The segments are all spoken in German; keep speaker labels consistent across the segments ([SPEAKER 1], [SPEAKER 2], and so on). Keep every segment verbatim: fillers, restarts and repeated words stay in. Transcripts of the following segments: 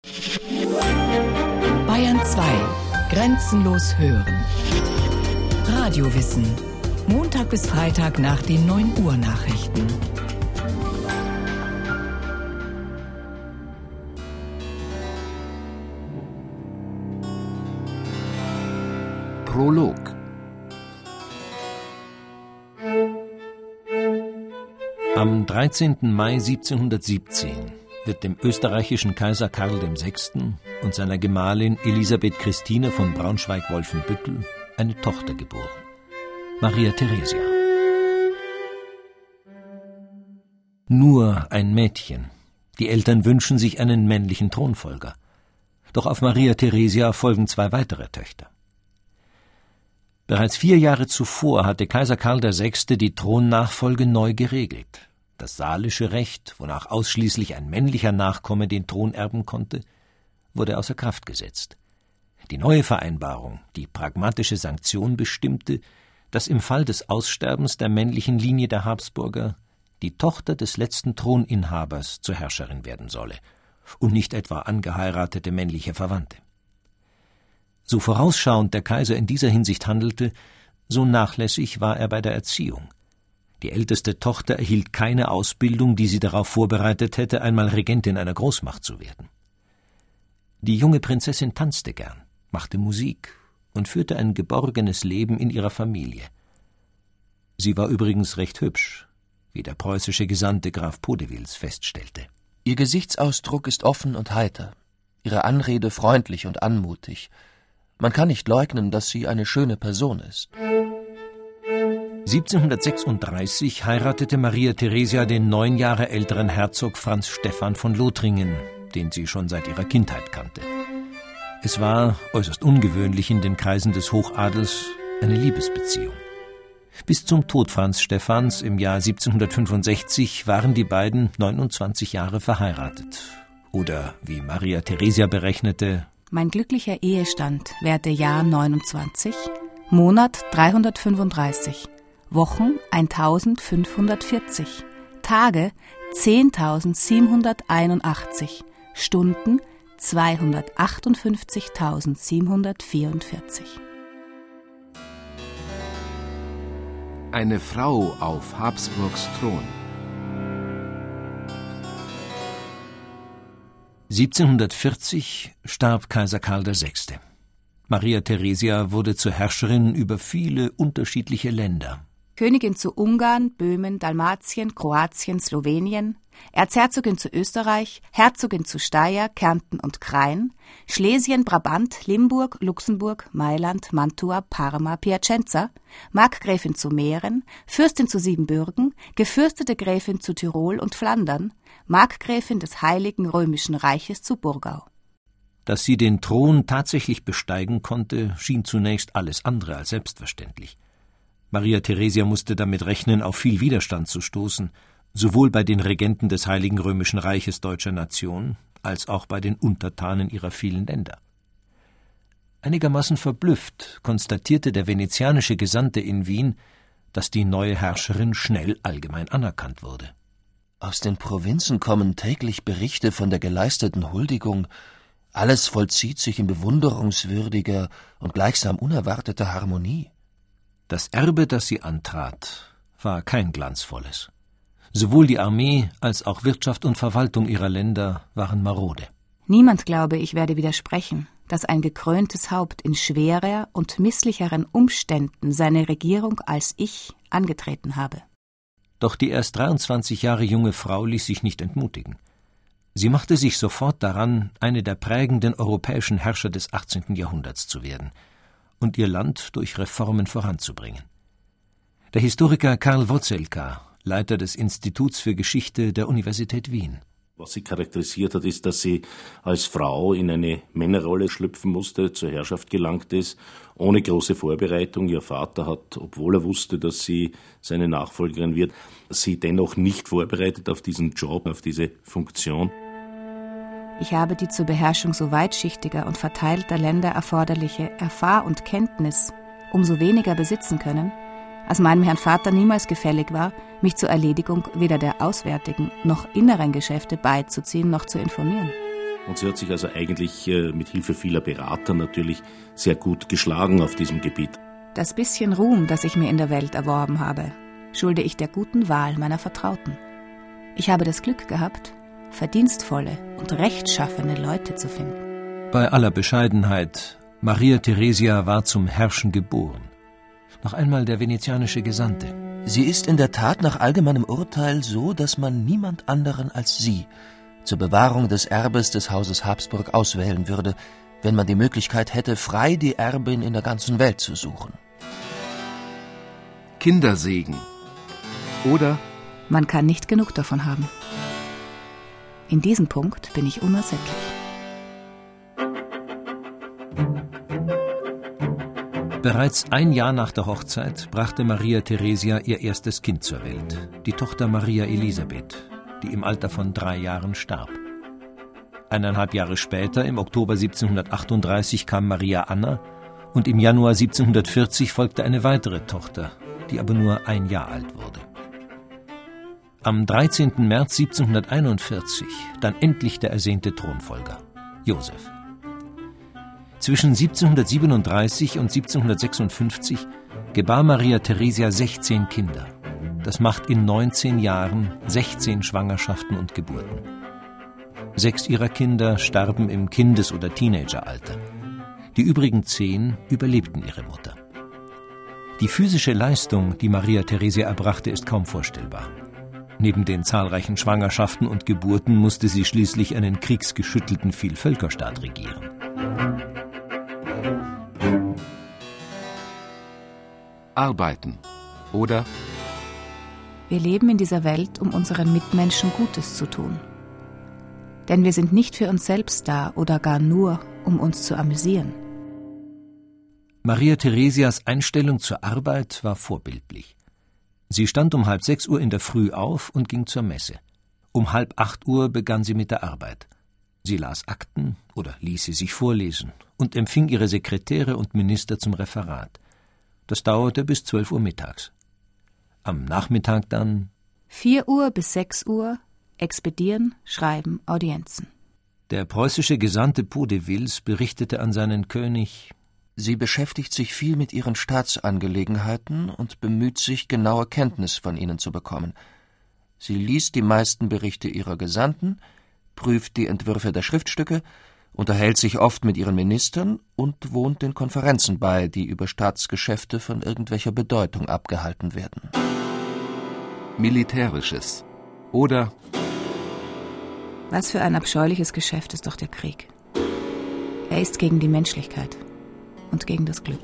[SPEAKER 1] Bayern zwei. Grenzenlos hören. Radiowissen. Montag bis Freitag nach den neun Uhr Nachrichten.
[SPEAKER 2] Prolog. Am dreizehnten Mai siebzehnhundertsiebzehn wird dem österreichischen Kaiser Karl der Sechste. Und seiner Gemahlin Elisabeth Christine von Braunschweig-Wolfenbüttel eine Tochter geboren, Maria Theresia. Nur ein Mädchen. Die Eltern wünschen sich einen männlichen Thronfolger. Doch auf Maria Theresia folgen zwei weitere Töchter. Bereits vier Jahre zuvor hatte Kaiser Karl der Sechste. Die Thronnachfolge neu geregelt. Das salische Recht, wonach ausschließlich ein männlicher Nachkomme den Thron erben konnte, wurde außer Kraft gesetzt. Die neue Vereinbarung, die pragmatische Sanktion, bestimmte, dass im Fall des Aussterbens der männlichen Linie der Habsburger die Tochter des letzten Throninhabers zur Herrscherin werden solle und nicht etwa angeheiratete männliche Verwandte. So vorausschauend der Kaiser in dieser Hinsicht handelte, so nachlässig war er bei der Erziehung. Die älteste Tochter erhielt keine Ausbildung, die sie darauf vorbereitet hätte, einmal Regentin einer Großmacht zu werden. Die junge Prinzessin tanzte gern, machte Musik und führte ein geborgenes Leben in ihrer Familie. Sie war übrigens recht hübsch, wie der preußische Gesandte Graf Podewils feststellte.
[SPEAKER 3] Ihr Gesichtsausdruck ist offen und heiter, ihre Anrede freundlich und anmutig. Man kann nicht leugnen, dass sie eine schöne Person ist.
[SPEAKER 2] siebzehnhundertsechsunddreißig heiratete Maria Theresia den neun Jahre älteren Herzog Franz Stephan von Lothringen, den sie schon seit ihrer Kindheit kannte. Es war, äußerst ungewöhnlich in den Kreisen des Hochadels, eine Liebesbeziehung. Bis zum Tod Franz Stephans im Jahr siebzehnhundertfünfundsechzig waren die beiden neunundzwanzig Jahre verheiratet. Oder, wie Maria Theresia berechnete:
[SPEAKER 4] Mein glücklicher Ehestand währte Jahr neunundzwanzig, Monat dreihundertfünfunddreißig, Wochen eintausendfünfhundertvierzig, Tage zehntausendsiebenhunderteinundachtzig, Stunden zweihundertachtundfünfzigtausendsiebenhundertvierundvierzig.
[SPEAKER 2] Eine Frau auf Habsburgs Thron. siebzehnhundertvierzig starb Kaiser Karl der Sechste. Maria Theresia wurde zur Herrscherin über viele unterschiedliche Länder.
[SPEAKER 4] Königin zu Ungarn, Böhmen, Dalmatien, Kroatien, Slowenien, Erzherzogin zu Österreich, Herzogin zu Steyr, Kärnten und Krain, Schlesien, Brabant, Limburg, Luxemburg, Mailand, Mantua, Parma, Piacenza, Markgräfin zu Mähren, Fürstin zu Siebenbürgen, gefürstete Gräfin zu Tirol und Flandern, Markgräfin des Heiligen Römischen Reiches zu Burgau.
[SPEAKER 2] Dass sie den Thron tatsächlich besteigen konnte, schien zunächst alles andere als selbstverständlich. Maria Theresia musste damit rechnen, auf viel Widerstand zu stoßen, sowohl bei den Regenten des Heiligen Römischen Reiches deutscher Nation als auch bei den Untertanen ihrer vielen Länder. Einigermaßen verblüfft konstatierte der venezianische Gesandte in Wien, dass die neue Herrscherin schnell allgemein anerkannt wurde.
[SPEAKER 3] Aus den Provinzen kommen täglich Berichte von der geleisteten Huldigung. Alles vollzieht sich in bewunderungswürdiger und gleichsam unerwarteter Harmonie.
[SPEAKER 2] Das Erbe, das sie antrat, war kein glanzvolles. Sowohl die Armee als auch Wirtschaft und Verwaltung ihrer Länder waren marode.
[SPEAKER 4] Niemand, glaube ich, werde widersprechen, dass ein gekröntes Haupt in schwerer und misslicheren Umständen seine Regierung als ich angetreten habe.
[SPEAKER 2] Doch die erst dreiundzwanzig Jahre junge Frau ließ sich nicht entmutigen. Sie machte sich sofort daran, eine der prägenden europäischen Herrscher des achtzehnten Jahrhunderts zu werden und ihr Land durch Reformen voranzubringen. Der Historiker Karl Wotzelka, Leiter des Instituts für Geschichte der Universität Wien.
[SPEAKER 5] Was sie charakterisiert hat, ist, dass sie als Frau in eine Männerrolle schlüpfen musste, zur Herrschaft gelangt ist, ohne große Vorbereitung. Ihr Vater hat, obwohl er wusste, dass sie seine Nachfolgerin wird, sie dennoch nicht vorbereitet auf diesen Job, auf diese Funktion.
[SPEAKER 4] Ich habe die zur Beherrschung so weitschichtiger und verteilter Länder erforderliche Erfahr- und Kenntnis umso weniger besitzen können, als meinem Herrn Vater niemals gefällig war, mich zur Erledigung weder der auswärtigen noch inneren Geschäfte beizuziehen noch zu informieren.
[SPEAKER 5] Und sie hat sich also eigentlich mit Hilfe vieler Berater natürlich sehr gut geschlagen auf diesem Gebiet.
[SPEAKER 4] Das bisschen Ruhm, das ich mir in der Welt erworben habe, schulde ich der guten Wahl meiner Vertrauten. Ich habe das Glück gehabt, verdienstvolle und rechtschaffene Leute zu finden.
[SPEAKER 2] Bei aller Bescheidenheit, Maria Theresia war zum Herrschen geboren. Noch einmal der venezianische Gesandte.
[SPEAKER 3] Sie ist in der Tat nach allgemeinem Urteil so, dass man niemand anderen als sie zur Bewahrung des Erbes des Hauses Habsburg auswählen würde, wenn man die Möglichkeit hätte, frei die Erbin in der ganzen Welt zu suchen.
[SPEAKER 6] Kindersegen. Oder
[SPEAKER 4] man kann nicht genug davon haben. In diesem Punkt bin ich unersättlich.
[SPEAKER 2] Bereits ein Jahr nach der Hochzeit brachte Maria Theresia ihr erstes Kind zur Welt, die Tochter Maria Elisabeth, die im Alter von drei Jahren starb. Eineinhalb Jahre später, im Oktober siebzehnhundertachtunddreißig, kam Maria Anna und im Januar siebzehnhundertvierzig folgte eine weitere Tochter, die aber nur ein Jahr alt wurde. Am dreizehnten März siebzehnhunderteinundvierzig dann endlich der ersehnte Thronfolger, Josef. Zwischen siebzehnhundertsiebenunddreißig und siebzehnhundertsechsundfünfzig gebar Maria Theresia sechzehn Kinder. Das macht in neunzehn Jahren sechzehn Schwangerschaften und Geburten. Sechs ihrer Kinder starben im Kindes- oder Teenageralter. Die übrigen zehn überlebten ihre Mutter. Die physische Leistung, die Maria Theresia erbrachte, ist kaum vorstellbar. Neben den zahlreichen Schwangerschaften und Geburten musste sie schließlich einen kriegsgeschüttelten Vielvölkerstaat regieren.
[SPEAKER 6] Arbeiten. Oder
[SPEAKER 4] wir leben in dieser Welt, um unseren Mitmenschen Gutes zu tun. Denn wir sind nicht für uns selbst da oder gar nur, um uns zu amüsieren.
[SPEAKER 2] Maria Theresias Einstellung zur Arbeit war vorbildlich. Sie stand um halb sechs Uhr in der Früh auf und ging zur Messe. Um halb acht Uhr begann sie mit der Arbeit. Sie las Akten oder ließ sie sich vorlesen und empfing ihre Sekretäre und Minister zum Referat. Das dauerte bis zwölf Uhr mittags. Am Nachmittag dann
[SPEAKER 4] vier Uhr bis sechs Uhr expedieren, schreiben, Audienzen.
[SPEAKER 2] Der preußische Gesandte Podewils berichtete an seinen König:
[SPEAKER 3] Sie beschäftigt sich viel mit ihren Staatsangelegenheiten und bemüht sich, genaue Kenntnis von ihnen zu bekommen. Sie liest die meisten Berichte ihrer Gesandten, prüft die Entwürfe der Schriftstücke, unterhält sich oft mit ihren Ministern und wohnt den Konferenzen bei, die über Staatsgeschäfte von irgendwelcher Bedeutung abgehalten werden.
[SPEAKER 6] Militärisches. Oder
[SPEAKER 4] was für ein abscheuliches Geschäft ist doch der Krieg. Er ist gegen die Menschlichkeit und gegen das Glück.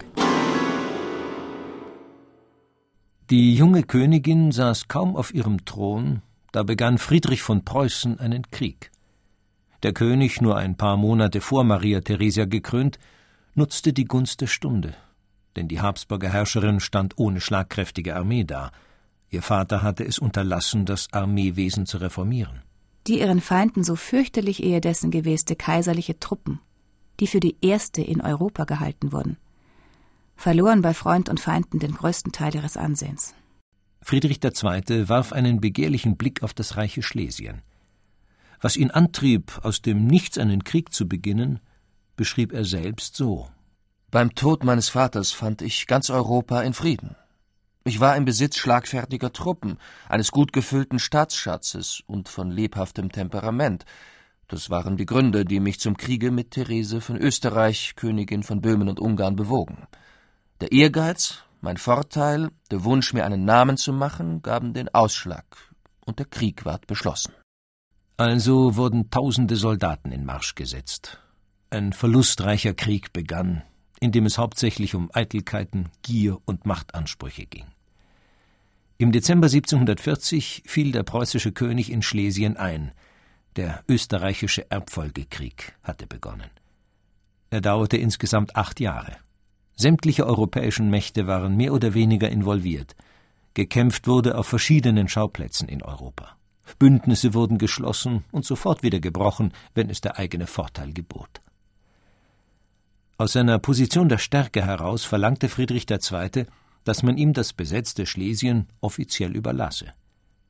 [SPEAKER 2] Die junge Königin saß kaum auf ihrem Thron, da begann Friedrich von Preußen einen Krieg. Der König, nur ein paar Monate vor Maria Theresia gekrönt, nutzte die Gunst der Stunde, denn die Habsburger Herrscherin stand ohne schlagkräftige Armee da. Ihr Vater hatte es unterlassen, das Armeewesen zu reformieren.
[SPEAKER 4] Die ihren Feinden so fürchterlich ehedessen geweste kaiserliche Truppen, die für die erste in Europa gehalten wurden, verloren bei Freund und Feinden den größten Teil ihres Ansehens.
[SPEAKER 2] Friedrich der Zweite warf einen begehrlichen Blick auf das reiche Schlesien. Was ihn antrieb, aus dem Nichts einen Krieg zu beginnen, beschrieb er selbst so:
[SPEAKER 3] Beim Tod meines Vaters fand ich ganz Europa in Frieden. Ich war im Besitz schlagfertiger Truppen, eines gut gefüllten Staatsschatzes und von lebhaftem Temperament. Das waren die Gründe, die mich zum Kriege mit Therese von Österreich, Königin von Böhmen und Ungarn, bewogen. Der Ehrgeiz, mein Vorteil, der Wunsch, mir einen Namen zu machen, gaben den Ausschlag, und der Krieg ward beschlossen.
[SPEAKER 2] Also wurden tausende Soldaten in Marsch gesetzt. Ein verlustreicher Krieg begann, in dem es hauptsächlich um Eitelkeiten, Gier und Machtansprüche ging. Im Dezember siebzehnhundertvierzig fiel der preußische König in Schlesien ein. Der österreichische Erbfolgekrieg hatte begonnen. Er dauerte insgesamt acht Jahre. Sämtliche europäischen Mächte waren mehr oder weniger involviert. Gekämpft wurde auf verschiedenen Schauplätzen in Europa. Bündnisse wurden geschlossen und sofort wieder gebrochen, wenn es der eigene Vorteil gebot. Aus seiner Position der Stärke heraus verlangte Friedrich der Zweite, dass man ihm das besetzte Schlesien offiziell überlasse.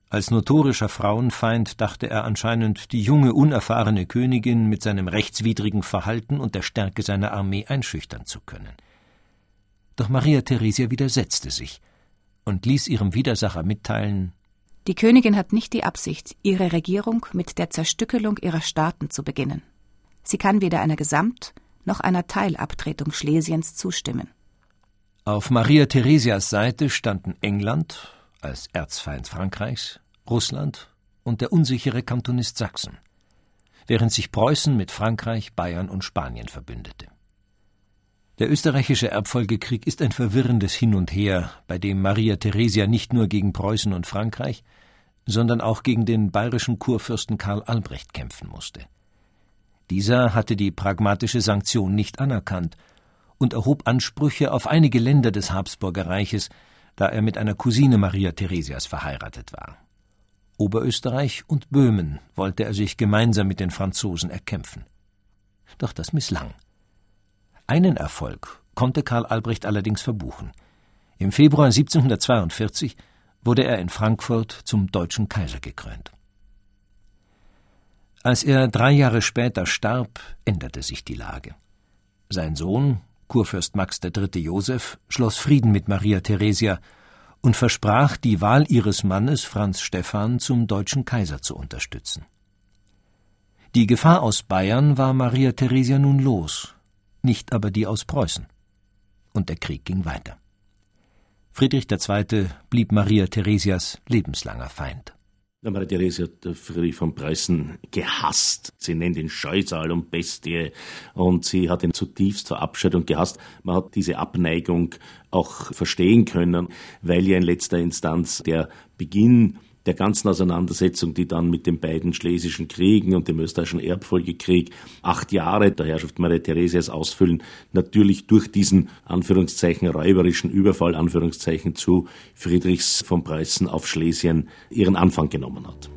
[SPEAKER 2] Als notorischer Frauenfeind dachte er anscheinend, die junge, unerfahrene Königin mit seinem rechtswidrigen Verhalten und der Stärke seiner Armee einschüchtern zu können. Doch Maria Theresia widersetzte sich und ließ ihrem Widersacher mitteilen:
[SPEAKER 4] Die Königin hat nicht die Absicht, ihre Regierung mit der Zerstückelung ihrer Staaten zu beginnen. Sie kann weder einer Gesamt- noch einer Teilabtretung Schlesiens zustimmen.
[SPEAKER 2] Auf Maria Theresias Seite standen England als Erzfeind Frankreichs, Russland und der unsichere Kantonist Sachsen, während sich Preußen mit Frankreich, Bayern und Spanien verbündete. Der österreichische Erbfolgekrieg ist ein verwirrendes Hin und Her, bei dem Maria Theresia nicht nur gegen Preußen und Frankreich, sondern auch gegen den bayerischen Kurfürsten Karl Albrecht kämpfen musste. Dieser hatte die pragmatische Sanktion nicht anerkannt und erhob Ansprüche auf einige Länder des Habsburger Reiches, da er mit einer Cousine Maria Theresias verheiratet war. Oberösterreich und Böhmen wollte er sich gemeinsam mit den Franzosen erkämpfen. Doch das misslang. Einen Erfolg konnte Karl Albrecht allerdings verbuchen. Im Februar siebzehnhundertzweiundvierzig wurde er in Frankfurt zum deutschen Kaiser gekrönt. Als er drei Jahre später starb, änderte sich die Lage. Sein Sohn, Kurfürst Max der Dritte Joseph, schloss Frieden mit Maria Theresia und versprach, die Wahl ihres Mannes Franz Stephan zum deutschen Kaiser zu unterstützen. Die Gefahr aus Bayern war Maria Theresia nun los, nicht aber die aus Preußen. Und der Krieg ging weiter. Friedrich der Zweite blieb Maria Theresias lebenslanger Feind.
[SPEAKER 5] Maria Theresia hat Friedrich von Preußen gehasst. Sie nennt ihn Scheusal und Bestie und sie hat ihn zutiefst verabscheut und gehasst. Man hat diese Abneigung auch verstehen können, weil ja in letzter Instanz der Beginn der ganzen Auseinandersetzung, die dann mit den beiden Schlesischen Kriegen und dem österreichischen Erbfolgekrieg acht Jahre der Herrschaft Maria Theresias ausfüllen, natürlich durch diesen Anführungszeichen räuberischen Überfall Anführungszeichen zu Friedrichs von Preußen auf Schlesien ihren Anfang genommen hat.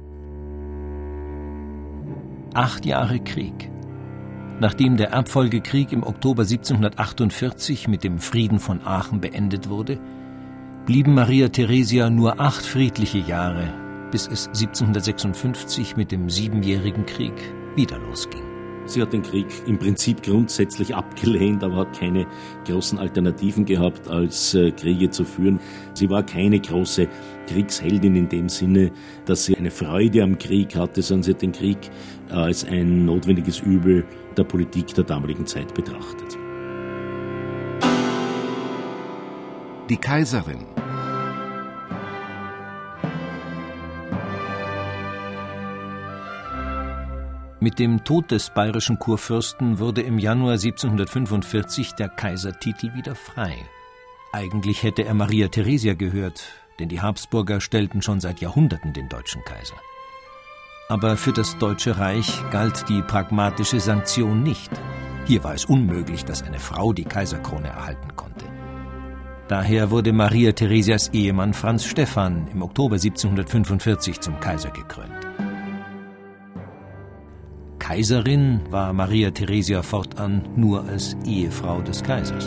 [SPEAKER 2] Acht Jahre Krieg. Nachdem der Erbfolgekrieg im Oktober siebzehnhundertachtundvierzig mit dem Frieden von Aachen beendet wurde, blieben Maria Theresia nur acht friedliche Jahre, bis es siebzehnhundertsechsundfünfzig mit dem Siebenjährigen Krieg wieder losging.
[SPEAKER 5] Sie hat den Krieg im Prinzip grundsätzlich abgelehnt, aber hat keine großen Alternativen gehabt, als äh, Kriege zu führen. Sie war keine große Kriegsheldin in dem Sinne, dass sie eine Freude am Krieg hatte, sondern sie hat den Krieg äh, als ein notwendiges Übel der Politik der damaligen Zeit betrachtet.
[SPEAKER 6] Die Kaiserin.
[SPEAKER 2] Mit dem Tod des bayerischen Kurfürsten wurde im Januar siebzehnhundertfünfundvierzig der Kaisertitel wieder frei. Eigentlich hätte er Maria Theresia gehört, denn die Habsburger stellten schon seit Jahrhunderten den deutschen Kaiser. Aber für das Deutsche Reich galt die pragmatische Sanktion nicht. Hier war es unmöglich, dass eine Frau die Kaiserkrone erhalten konnte. Daher wurde Maria Theresias Ehemann Franz Stephan im Oktober siebzehnhundertfünfundvierzig zum Kaiser gekrönt. Kaiserin war Maria Theresia fortan nur als Ehefrau des Kaisers.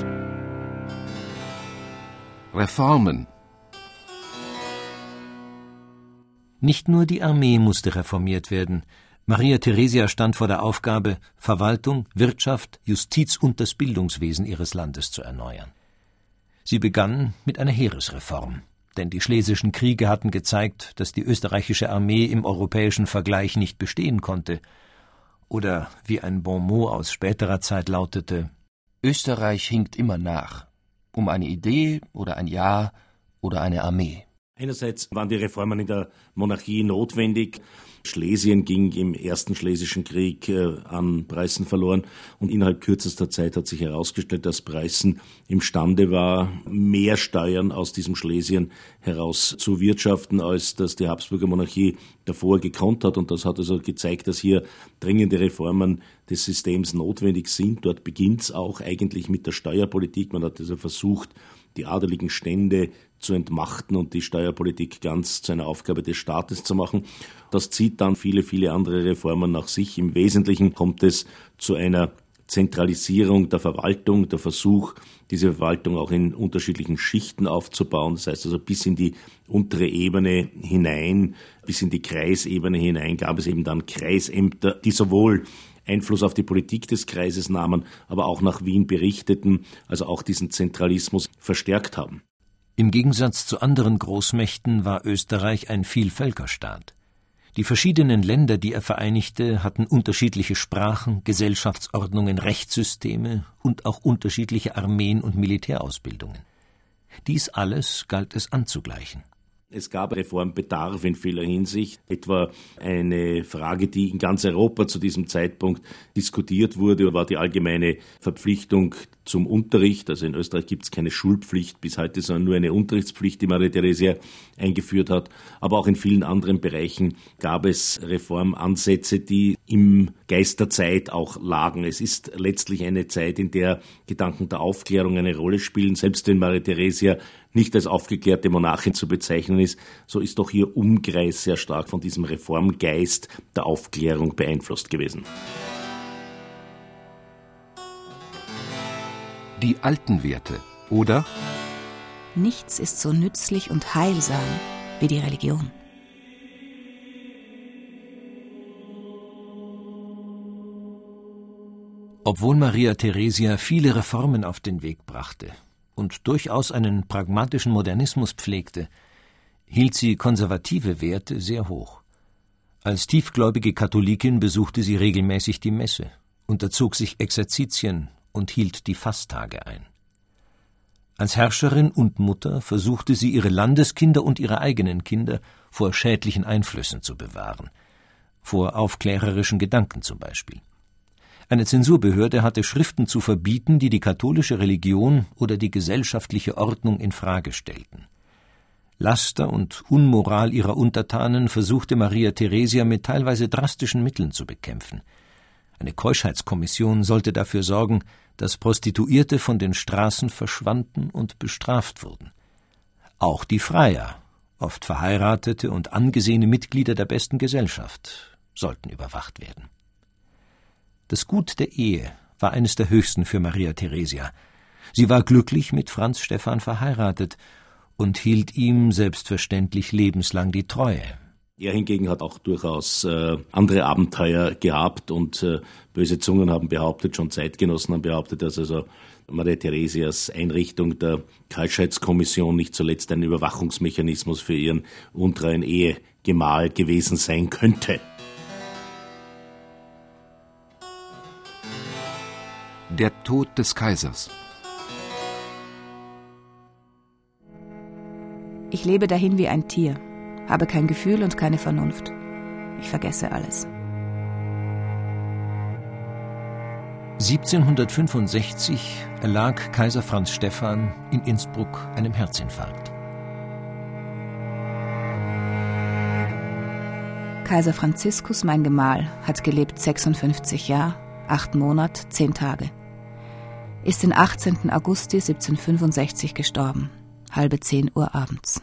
[SPEAKER 6] Reformen.
[SPEAKER 2] Nicht nur die Armee musste reformiert werden. Maria Theresia stand vor der Aufgabe, Verwaltung, Wirtschaft, Justiz und das Bildungswesen ihres Landes zu erneuern. Sie begann mit einer Heeresreform, denn die Schlesischen Kriege hatten gezeigt, dass die österreichische Armee im europäischen Vergleich nicht bestehen konnte. Oder wie ein Bonmot aus späterer Zeit lautete:
[SPEAKER 3] Österreich hinkt immer nach, um eine Idee oder ein Jahr oder eine Armee.
[SPEAKER 5] Einerseits waren die Reformen in der Monarchie notwendig. Schlesien ging im Ersten Schlesischen Krieg äh, an Preußen verloren und innerhalb kürzester Zeit hat sich herausgestellt, dass Preußen imstande war, mehr Steuern aus diesem Schlesien heraus zu wirtschaften, als das die Habsburger Monarchie davor gekonnt hat. Und das hat also gezeigt, dass hier dringende Reformen des Systems notwendig sind. Dort beginnt es auch eigentlich mit der Steuerpolitik. Man hat also versucht, die adeligen Stände zu entmachten und die Steuerpolitik ganz zu einer Aufgabe des Staates zu machen. Das zieht dann viele, viele andere Reformen nach sich. Im Wesentlichen kommt es zu einer Zentralisierung der Verwaltung, der Versuch, diese Verwaltung auch in unterschiedlichen Schichten aufzubauen, das heißt also bis in die untere Ebene hinein, bis in die Kreisebene hinein gab es eben dann Kreisämter, die sowohl Einfluss auf die Politik des Kreises nahmen, aber auch nach Wien berichteten, also auch diesen Zentralismus verstärkt haben.
[SPEAKER 2] Im Gegensatz zu anderen Großmächten war Österreich ein Vielvölkerstaat. Die verschiedenen Länder, die er vereinigte, hatten unterschiedliche Sprachen, Gesellschaftsordnungen, Rechtssysteme und auch unterschiedliche Armeen und Militärausbildungen. Dies alles galt es anzugleichen.
[SPEAKER 5] Es gab Reformbedarf in vieler Hinsicht, etwa eine Frage, die in ganz Europa zu diesem Zeitpunkt diskutiert wurde, war die allgemeine Verpflichtung zum Unterricht. Also in Österreich gibt es keine Schulpflicht bis heute, sondern nur eine Unterrichtspflicht, die Maria Theresia eingeführt hat. Aber auch in vielen anderen Bereichen gab es Reformansätze, die im Geist der Zeit auch lagen. Es ist letztlich eine Zeit, in der Gedanken der Aufklärung eine Rolle spielen. Selbst wenn Maria Theresia nicht als aufgeklärte Monarchin zu bezeichnen ist, so ist doch ihr Umkreis sehr stark von diesem Reformgeist der Aufklärung beeinflusst gewesen.
[SPEAKER 6] Die alten Werte, oder?
[SPEAKER 4] Nichts ist so nützlich und heilsam wie die Religion.
[SPEAKER 2] Obwohl Maria Theresia viele Reformen auf den Weg brachte und durchaus einen pragmatischen Modernismus pflegte, hielt sie konservative Werte sehr hoch. Als tiefgläubige Katholikin besuchte sie regelmäßig die Messe, unterzog sich Exerzitien und hielt die Fasttage ein. Als Herrscherin und Mutter versuchte sie, ihre Landeskinder und ihre eigenen Kinder vor schädlichen Einflüssen zu bewahren, vor aufklärerischen Gedanken zum Beispiel. Eine Zensurbehörde hatte Schriften zu verbieten, die die katholische Religion oder die gesellschaftliche Ordnung in Frage stellten. Laster und Unmoral ihrer Untertanen versuchte Maria Theresia mit teilweise drastischen Mitteln zu bekämpfen. Eine Keuschheitskommission sollte dafür sorgen, dass Prostituierte von den Straßen verschwanden und bestraft wurden. Auch die Freier, oft verheiratete und angesehene Mitglieder der besten Gesellschaft, sollten überwacht werden. Das Gut der Ehe war eines der höchsten für Maria Theresia. Sie war glücklich mit Franz Stephan verheiratet und hielt ihm selbstverständlich lebenslang die Treue.
[SPEAKER 5] Er hingegen hat auch durchaus äh, andere Abenteuer gehabt und äh, böse Zungen haben behauptet, schon Zeitgenossen haben behauptet, dass also Maria Theresias Einrichtung der Keuschheitskommission nicht zuletzt ein Überwachungsmechanismus für ihren untreuen Ehegemahl gewesen sein könnte.
[SPEAKER 6] Der Tod des Kaisers.
[SPEAKER 4] Ich lebe dahin wie ein Tier, habe kein Gefühl und keine Vernunft. Ich vergesse alles.
[SPEAKER 2] siebzehnhundertfünfundsechzig erlag Kaiser Franz Stephan in Innsbruck einem Herzinfarkt.
[SPEAKER 4] Kaiser Franziskus, mein Gemahl, hat gelebt sechsundfünfzig Jahre, acht Monate, zehn Tage. Ist den achtzehnten August siebzehnhundertfünfundsechzig gestorben, halbe zehn Uhr abends.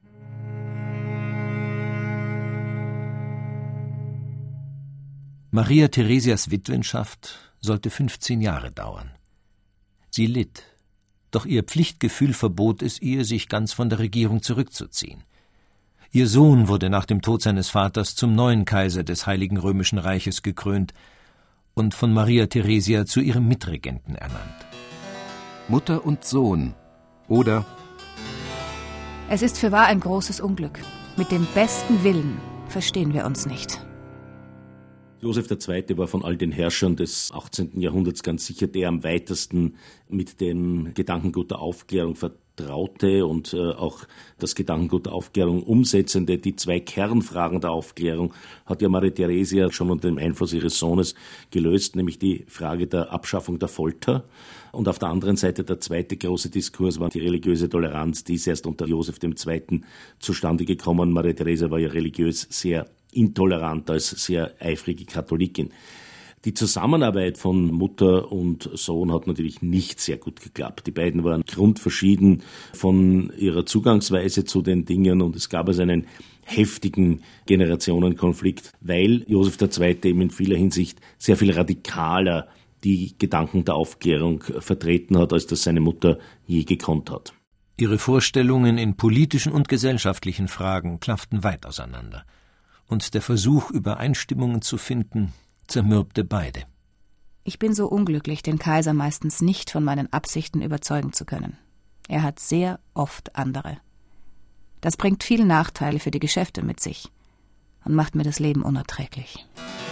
[SPEAKER 2] Maria Theresias Witwenschaft sollte fünfzehn Jahre dauern. Sie litt, doch ihr Pflichtgefühl verbot es ihr, sich ganz von der Regierung zurückzuziehen. Ihr Sohn wurde nach dem Tod seines Vaters zum neuen Kaiser des Heiligen Römischen Reiches gekrönt und von Maria Theresia zu ihrem Mitregenten ernannt.
[SPEAKER 6] Mutter und Sohn, oder?
[SPEAKER 4] Es ist fürwahr ein großes Unglück. Mit dem besten Willen verstehen wir uns nicht.
[SPEAKER 5] Josef der Zweite war von all den Herrschern des achtzehnten Jahrhunderts ganz sicher der am weitesten mit dem Gedankengut der Aufklärung vertraute und äh, auch das Gedankengut der Aufklärung umsetzende. Die zwei Kernfragen der Aufklärung hat ja Maria Theresia schon unter dem Einfluss ihres Sohnes gelöst, nämlich die Frage der Abschaffung der Folter. Und auf der anderen Seite der zweite große Diskurs war die religiöse Toleranz, die ist erst unter Josef der Zweite zustande gekommen. Maria Theresia war ja religiös sehr intolerant als sehr eifrige Katholikin. Die Zusammenarbeit von Mutter und Sohn hat natürlich nicht sehr gut geklappt. Die beiden waren grundverschieden von ihrer Zugangsweise zu den Dingen und es gab also einen heftigen Generationenkonflikt, weil Josef der Zweite eben in vieler Hinsicht sehr viel radikaler die Gedanken der Aufklärung vertreten hat, als das seine Mutter je gekonnt hat.
[SPEAKER 2] Ihre Vorstellungen in politischen und gesellschaftlichen Fragen klafften weit auseinander. Und der Versuch, Übereinstimmungen zu finden, zermürbte beide.
[SPEAKER 4] Ich bin so unglücklich, den Kaiser meistens nicht von meinen Absichten überzeugen zu können. Er hat sehr oft andere. Das bringt viele Nachteile für die Geschäfte mit sich und macht mir das Leben unerträglich.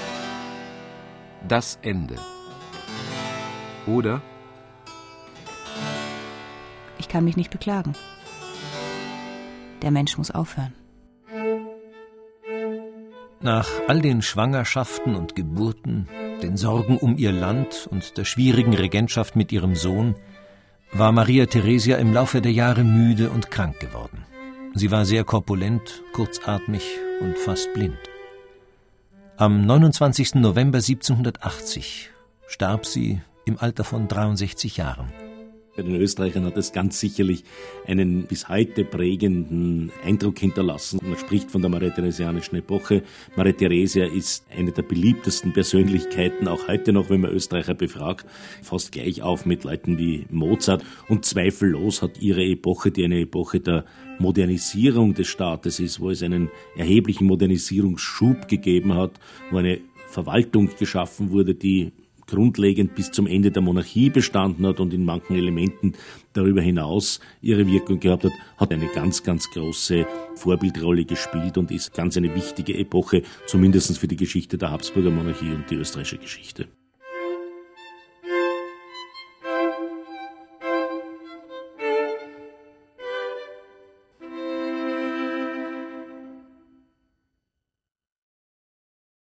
[SPEAKER 6] Das Ende. Oder
[SPEAKER 4] ich kann mich nicht beklagen. Der Mensch muss aufhören.
[SPEAKER 2] Nach all den Schwangerschaften und Geburten, den Sorgen um ihr Land und der schwierigen Regentschaft mit ihrem Sohn, war Maria Theresia im Laufe der Jahre müde und krank geworden. Sie war sehr korpulent, kurzatmig und fast blind. Am neunundzwanzigsten November siebzehnhundertachtzig starb sie im Alter von dreiundsechzig Jahren.
[SPEAKER 5] Bei den Österreichern hat es ganz sicherlich einen bis heute prägenden Eindruck hinterlassen. Man spricht von der mariatheresianischen Epoche. Maria Theresia ist eine der beliebtesten Persönlichkeiten, auch heute noch, wenn man Österreicher befragt, fast gleich auf mit Leuten wie Mozart. Und zweifellos hat ihre Epoche, die eine Epoche der Modernisierung des Staates ist, wo es einen erheblichen Modernisierungsschub gegeben hat, wo eine Verwaltung geschaffen wurde, die grundlegend bis zum Ende der Monarchie bestanden hat und in manchen Elementen darüber hinaus ihre Wirkung gehabt hat, hat eine ganz, ganz große Vorbildrolle gespielt und ist ganz eine wichtige Epoche, zumindest für die Geschichte der Habsburger Monarchie und die österreichische Geschichte.